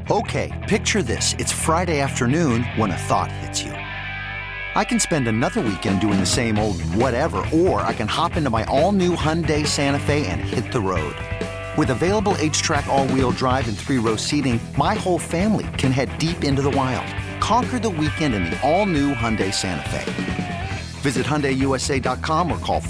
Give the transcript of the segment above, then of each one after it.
Okay, picture this. It's Friday afternoon when a thought hits you. I can spend another weekend doing the same old whatever, or I can hop into my all-new Hyundai Santa Fe and hit the road. With available H-Track all-wheel drive and 3-row seating, my whole family can head deep into the wild. Conquer the weekend in the all-new Hyundai Santa Fe. Visit HyundaiUSA.com or call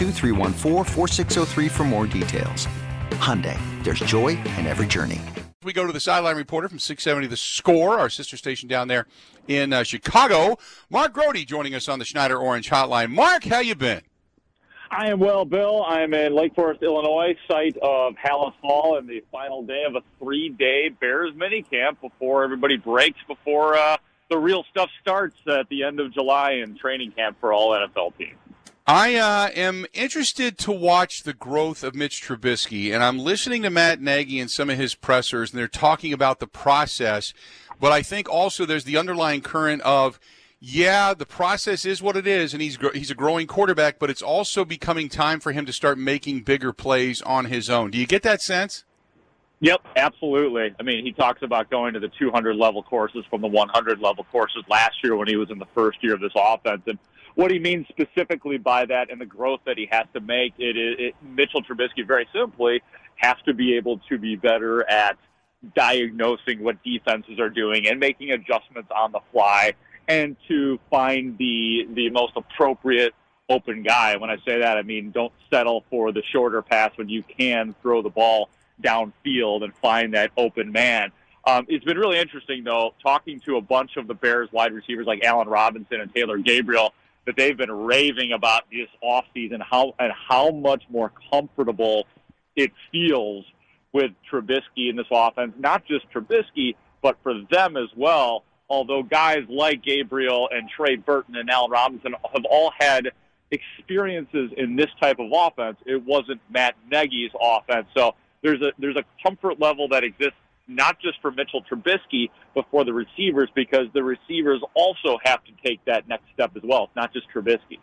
562-314-4603 for more details. Hyundai, there's joy in every journey. We go to the sideline reporter from 670 The Score, our sister station down there in Chicago. Mark Grody joining us on the Schneider Orange Hotline. Mark, how you been? I am well, Bill. I'm in Lake Forest, Illinois, site of Hallis Hall, and the final day of a 3-day Bears minicamp before everybody breaks, before the real stuff starts at the end of July in training camp for all NFL teams. I am interested to watch the growth of Mitch Trubisky, and I'm listening to Matt Nagy and some of his pressers, and they're talking about the process, but I think also there's the underlying current of, yeah, the process is what it is, and he's a growing quarterback, but it's also becoming time for him to start making bigger plays on his own. Do you get that sense? Yep, absolutely. I mean, he talks about going to the 200-level courses from the 100-level courses last year when he was in the first year of this offense, and what he means specifically by that and the growth that he has to make, Mitchell Trubisky, very simply, has to be able to be better at diagnosing what defenses are doing and making adjustments on the fly and to find the most appropriate open guy. When I say that, I mean don't settle for the shorter pass when you can throw the ball downfield and find that open man. It's been really interesting, though, talking to a bunch of the Bears wide receivers like Allen Robinson and Taylor Gabriel, that they've been raving about this offseason, how much more comfortable it feels with Trubisky in this offense. Not just Trubisky, but for them as well, although guys like Gabriel and Trey Burton and Allen Robinson have all had experiences in this type of offense. It wasn't Matt Nagy's offense. So there's a comfort level that exists not just for Mitchell Trubisky, but for the receivers, because the receivers also have to take that next step as well. It's not just Trubisky.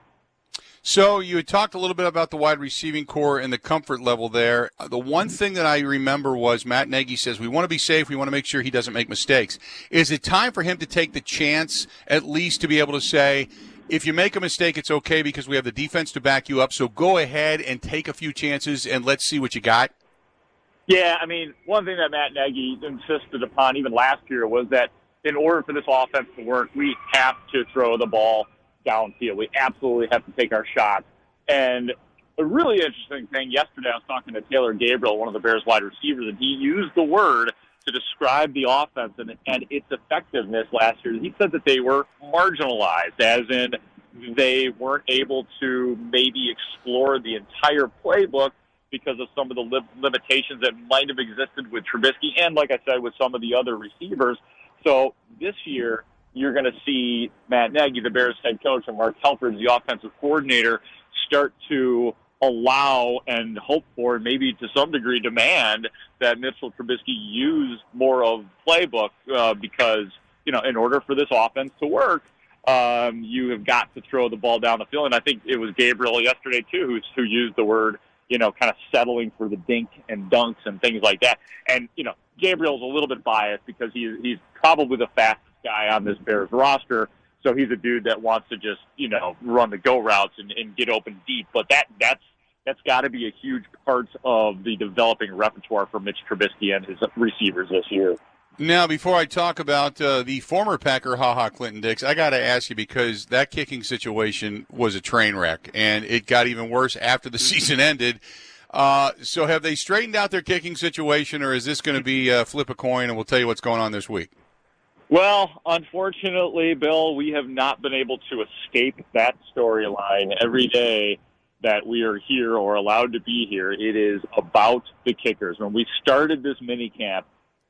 So you had talked a little bit about the wide receiving core and the comfort level there. The one thing that I remember was Matt Nagy says, we want to be safe, we want to make sure he doesn't make mistakes. Is it time for him to take the chance at least to be able to say, if you make a mistake, it's okay because we have the defense to back you up, so go ahead and take a few chances and let's see what you got? Yeah, I mean, one thing that Matt Nagy insisted upon even last year was that in order for this offense to work, we have to throw the ball downfield. We absolutely have to take our shots. And a really interesting thing, yesterday I was talking to Taylor Gabriel, one of the Bears wide receivers, and he used the word to describe the offense and its effectiveness last year. He said that they were marginalized, as in they weren't able to maybe explore the entire playbook because of some of the limitations that might have existed with Trubisky and, like I said, with some of the other receivers. So this year, you're going to see Matt Nagy, the Bears head coach, and Mark Helfrich, the offensive coordinator, start to allow and hope for, and maybe to some degree demand, that Mitchell Trubisky use more of playbook because, you know, in order for this offense to work, you have got to throw the ball down the field. And I think it was Gabriel yesterday, too, who used the word, you know, kind of settling for the dink and dunks and things like that. And, you know, Gabriel's a little bit biased because he's probably the fastest guy on this Bears roster. So he's a dude that wants to just, you know, run the go routes and get open deep. But that's got to be a huge part of the developing repertoire for Mitch Trubisky and his receivers this year. Now, before I talk about the former Packer, Clinton Dix, I got to ask you, because that kicking situation was a train wreck, and it got even worse after the season ended. So have they straightened out their kicking situation, or is this going to be flip a coin, and we'll tell you what's going on this week? Well, unfortunately, Bill, we have not been able to escape that storyline. Every day that we are here or allowed to be here, it is about the kickers. When we started this mini camp,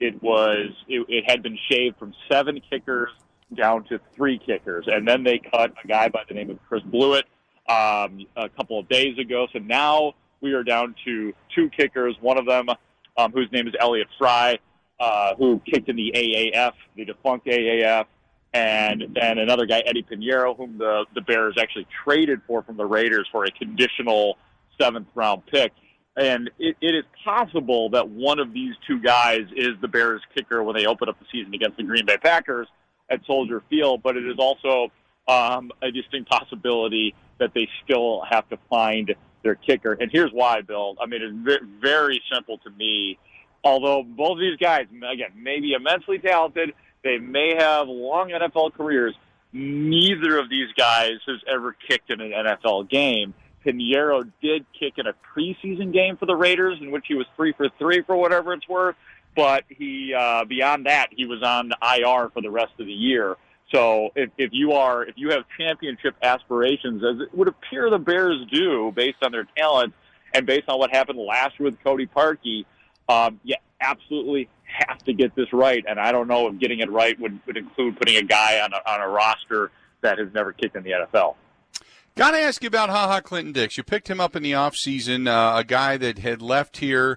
it had been shaved from 7 kickers down to 3 kickers. And then they cut a guy by the name of Chris Blewett a couple of days ago. So now we are down to 2 kickers, one of them whose name is Elliott Fry, who kicked in the AAF, the defunct AAF, and then another guy, Eddie Pinheiro, whom the Bears actually traded for from the Raiders for a conditional 7th-round pick. And it is possible that one of these two guys is the Bears kicker when they open up the season against the Green Bay Packers at Soldier Field, but it is also a distinct possibility that they still have to find their kicker. And here's why, Bill. I mean, it's very simple to me. Although both of these guys, again, may be immensely talented, they may have long NFL careers, neither of these guys has ever kicked in an NFL game. Pinheiro did kick in a preseason game for the Raiders in which he was 3 for 3 for whatever it's worth, but he beyond that he was on IR for the rest of the year. So if you have championship aspirations, as it would appear the Bears do based on their talent and based on what happened last year with Cody Parkey, you absolutely have to get this right. And I don't know if getting it right would include putting a guy on a roster that has never kicked in the NFL. Got to ask you about HaHa Clinton Dix. You picked him up in the offseason, a guy that had left here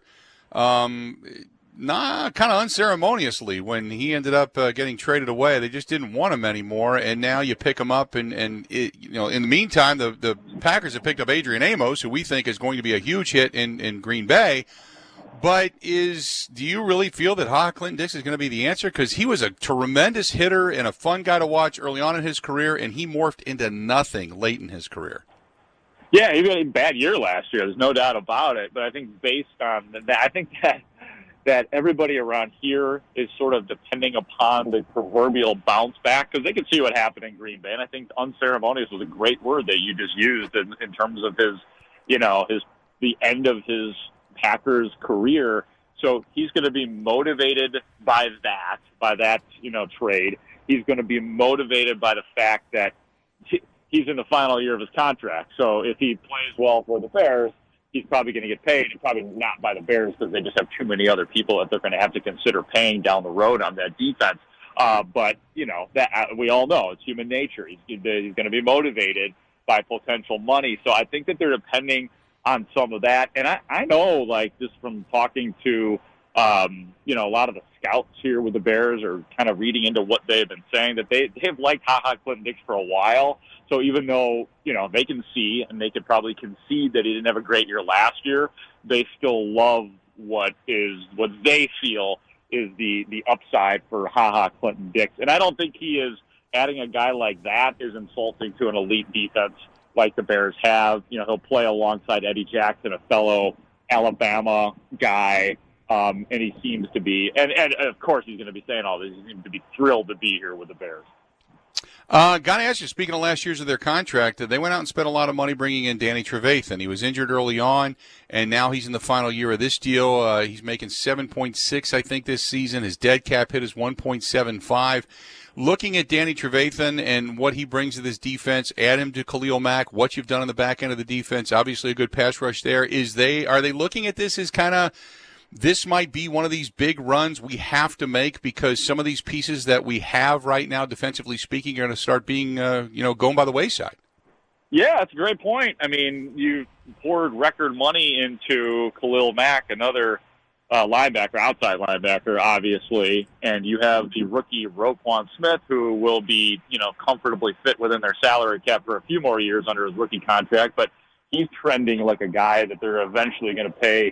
kind of unceremoniously when he ended up getting traded away. They just didn't want him anymore, and now you pick him up. And in the meantime, the Packers have picked up Adrian Amos, who we think is going to be a huge hit in Green Bay. But do you really feel that HaHa Clinton Dix is going to be the answer? Because he was a tremendous hitter and a fun guy to watch early on in his career, and he morphed into nothing late in his career. Yeah, he had a bad year last year. There's no doubt about it. But I think based on that, I think that everybody around here is sort of depending upon the proverbial bounce back because they can see what happened in Green Bay. And I think unceremonious was a great word that you just used in terms of the end of his Packers career. So he's going to be motivated by that trade. He's going to be motivated by the fact that he's in the final year of his contract. So if he plays well for the Bears, he's probably going to get paid, and probably not by the Bears because they just have too many other people that they're going to have to consider paying down the road on that defense. But that we all know it's human nature. He's going to be motivated by potential money. So I think that they're depending on some of that. And I know, like, just from talking to, a lot of the scouts here with the Bears are kind of reading into what they've been saying, that they've liked HaHa Clinton Dix for a while. So even though, they can see and they could probably concede that he didn't have a great year last year, they still love what they feel is the upside for HaHa Clinton Dix. And I don't think adding a guy like that is insulting to an elite defense like the Bears have. He'll play alongside Eddie Jackson, a fellow Alabama guy, and he seems to be, and of course he's going to be saying all this, he seems to be thrilled to be here with the Bears. Got to ask you, speaking of last years of their contract, they went out and spent a lot of money bringing in Danny Trevathan. He was injured early on, and now he's in the final year of this deal. He's making $7.6, I think, this season. His dead cap hit is $1.75. Looking at Danny Trevathan and what he brings to this defense, add him to Khalil Mack, what you've done on the back end of the defense, obviously a good pass rush there. Are they looking at this as kind of, this might be one of these big runs we have to make because some of these pieces that we have right now, defensively speaking, are going to start being, going by the wayside? Yeah, that's a great point. I mean, you poured record money into Khalil Mack, another linebacker, outside linebacker, obviously, and you have the rookie Roquan Smith, who will be, comfortably fit within their salary cap for a few more years under his rookie contract, but he's trending like a guy that they're eventually going to pay,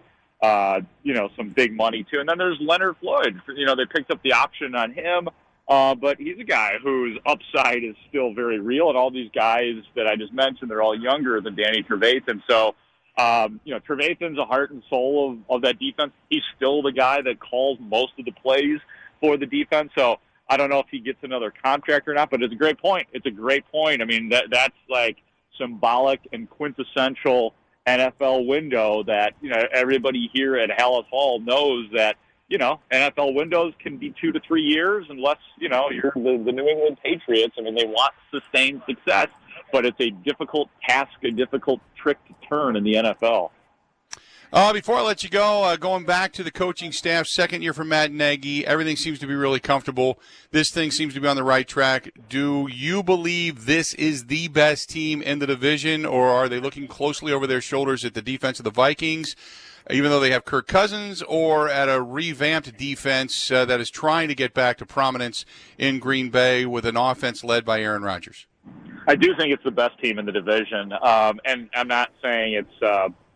some big money to. And then there's Leonard Floyd. They picked up the option on him, but he's a guy whose upside is still very real, and all these guys that I just mentioned, they're all younger than Danny Trevathan, so Trevathan's a heart and soul of that defense. He's still the guy that calls most of the plays for the defense. So I don't know if he gets another contract or not, but it's a great point. It's a great point. I mean, that's like symbolic and quintessential NFL window that, everybody here at Halas Hall knows that, NFL windows can be 2 to 3 years unless, you're the New England Patriots. I mean, they want sustained success, but it's a difficult task, a difficult trick to turn in the NFL. Before I let you go, going back to the coaching staff, second year for Matt Nagy, everything seems to be really comfortable. This thing seems to be on the right track. Do you believe this is the best team in the division, or are they looking closely over their shoulders at the defense of the Vikings, even though they have Kirk Cousins, or at a revamped defense that is trying to get back to prominence in Green Bay with an offense led by Aaron Rodgers? I do think it's the best team in the division, and I'm not saying it's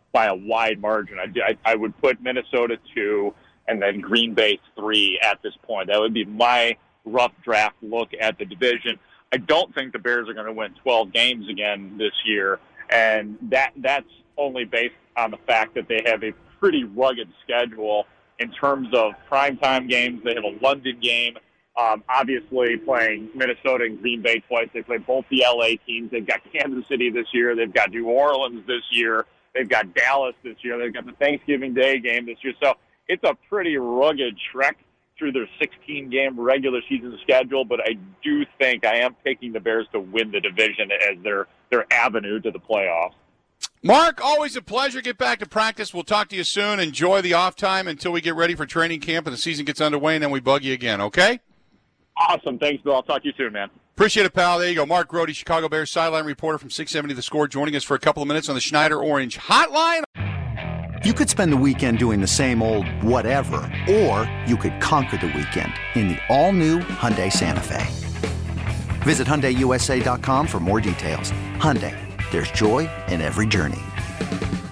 by a wide margin. I would put Minnesota 2 and then Green Bay 3 at this point. That would be my rough draft look at the division. I don't think the Bears are going to win 12 games again this year, and that's only based on the fact that they have a pretty rugged schedule in terms of primetime games. They have a London game, obviously playing Minnesota and Green Bay twice. They play both the LA teams. They've got Kansas City this year. They've got New Orleans this year. They've got Dallas this year. They've got the Thanksgiving Day game this year. So it's a pretty rugged trek through their 16-game regular season schedule, but I do think I am picking the Bears to win the division as their avenue to the playoffs. Mark, always a pleasure. Get back to practice. We'll talk to you soon. Enjoy the off time until we get ready for training camp and the season gets underway, and then we bug you again, okay? Awesome. Thanks, Bill. I'll talk to you soon, man. Appreciate it, pal. There you go. Mark Grote, Chicago Bears sideline reporter from 670 The Score, joining us for a couple of minutes on the Schneider Orange Hotline. You could spend the weekend doing the same old whatever, or you could conquer the weekend in the all-new Hyundai Santa Fe. Visit HyundaiUSA.com for more details. Hyundai, there's joy in every journey.